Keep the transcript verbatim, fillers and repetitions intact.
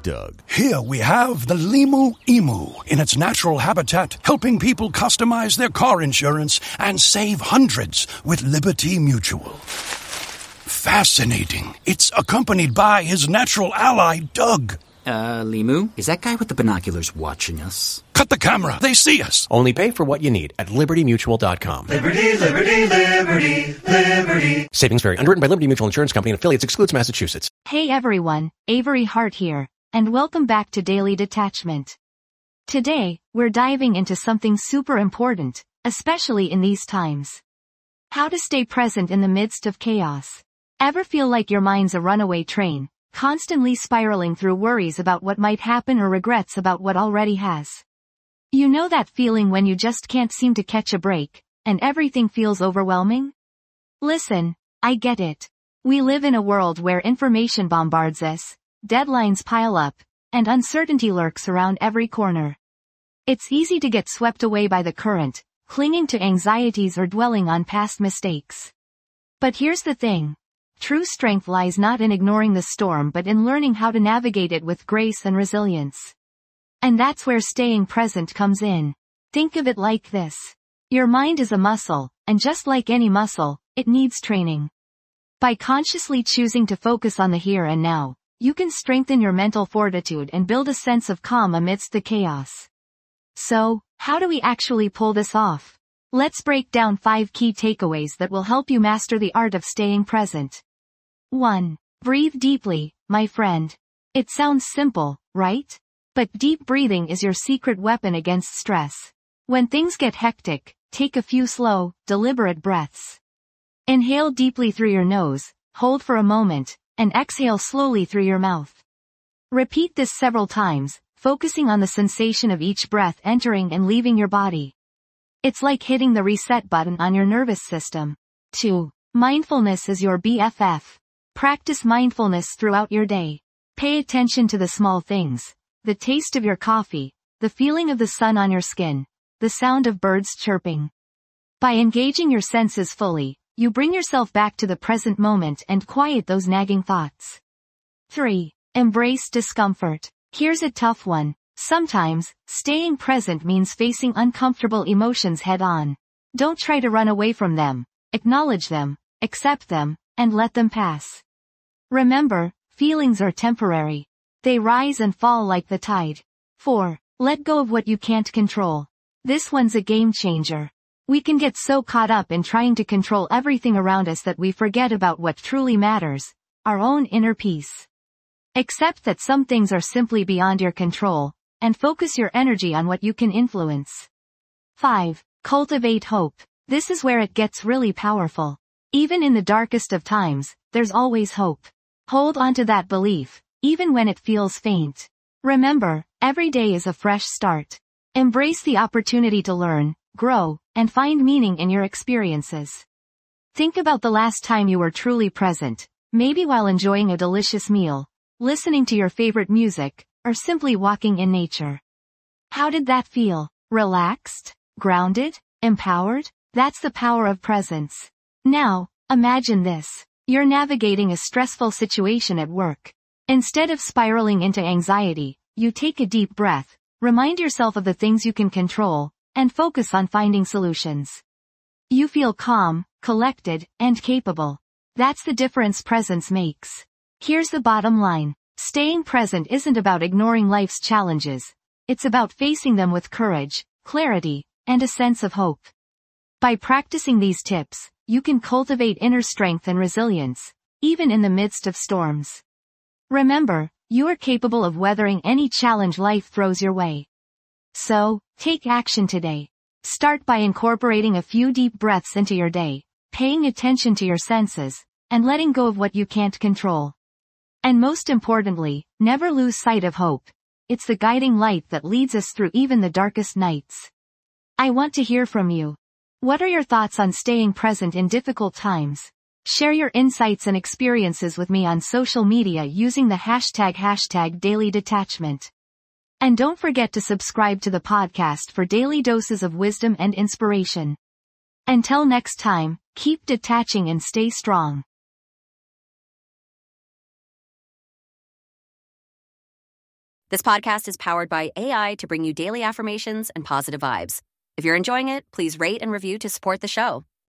Doug. Here we have the Limu Emu in its natural habitat, helping people customize their car insurance and save hundreds with Liberty Mutual. Fascinating. It's accompanied by his natural ally, Doug. Uh, Limu, is that guy with the binoculars watching us? Cut the camera. They see us. Only pay for what you need at liberty mutual dot com. Liberty, liberty, liberty, liberty. Savings vary. Underwritten by Liberty Mutual Insurance Company and affiliates. Excludes Massachusetts. Hey everyone, Avery Hart here, and welcome back to Daily Detachment. Today, we're diving into something super important, especially in these times. How to stay present in the midst of chaos. Ever feel like your mind's a runaway train, constantly spiraling through worries about what might happen or regrets about what already has? You know that feeling when you just can't seem to catch a break, and everything feels overwhelming? Listen, I get it. We live in a world where information bombards us, deadlines pile up, and uncertainty lurks around every corner. It's easy to get swept away by the current, clinging to anxieties or dwelling on past mistakes. But here's the thing. True strength lies not in ignoring the storm but in learning how to navigate it with grace and resilience. And that's where staying present comes in. Think of it like this. Your mind is a muscle, and just like any muscle, it needs training. By consciously choosing to focus on the here and now, you can strengthen your mental fortitude and build a sense of calm amidst the chaos. So, how do we actually pull this off? Let's break down five key takeaways that will help you master the art of staying present. one. Breathe deeply, my friend. It sounds simple, right? But deep breathing is your secret weapon against stress. When things get hectic, take a few slow, deliberate breaths. Inhale deeply through your nose, hold for a moment, and exhale slowly through your mouth. Repeat this several times, focusing on the sensation of each breath entering and leaving your body. It's like hitting the reset button on your nervous system. two. Mindfulness is your B F F. Practice mindfulness throughout your day. Pay attention to the small things. The taste of your coffee, the feeling of the sun on your skin, the sound of birds chirping. By engaging your senses fully, you bring yourself back to the present moment and quiet those nagging thoughts. three. Embrace discomfort. Here's a tough one. Sometimes, staying present means facing uncomfortable emotions head-on. Don't try to run away from them. Acknowledge them, accept them, and let them pass. Remember, feelings are temporary. They rise and fall like the tide. four. Let go of what you can't control. This one's a game changer. We can get so caught up in trying to control everything around us that we forget about what truly matters, our own inner peace. Accept that some things are simply beyond your control, and focus your energy on what you can influence. five. Cultivate hope. This is where it gets really powerful. Even in the darkest of times, there's always hope. Hold on to that belief, even when it feels faint. Remember, every day is a fresh start. Embrace the opportunity to learn, grow, and find meaning in your experiences. Think about the last time you were truly present, maybe while enjoying a delicious meal, listening to your favorite music, or simply walking in nature. How did that feel? Relaxed? Grounded? Empowered? That's the power of presence. Now, imagine this. You're navigating a stressful situation at work. Instead of spiraling into anxiety, you take a deep breath, remind yourself of the things you can control, and focus on finding solutions. You feel calm, collected, and capable. That's the difference presence makes. Here's the bottom line. Staying present isn't about ignoring life's challenges. It's about facing them with courage, clarity, and a sense of hope. By practicing these tips, you can cultivate inner strength and resilience, even in the midst of storms. Remember, you are capable of weathering any challenge life throws your way. So, take action today. Start by incorporating a few deep breaths into your day, paying attention to your senses, and letting go of what you can't control. And most importantly, never lose sight of hope. It's the guiding light that leads us through even the darkest nights. I want to hear from you. What are your thoughts on staying present in difficult times? Share your insights and experiences with me on social media using the hashtag hashtag Daily Detachment. And don't forget to subscribe to the podcast for daily doses of wisdom and inspiration. Until next time, keep detaching and stay strong. This podcast is powered by A I to bring you daily affirmations and positive vibes. If you're enjoying it, please rate and review to support the show.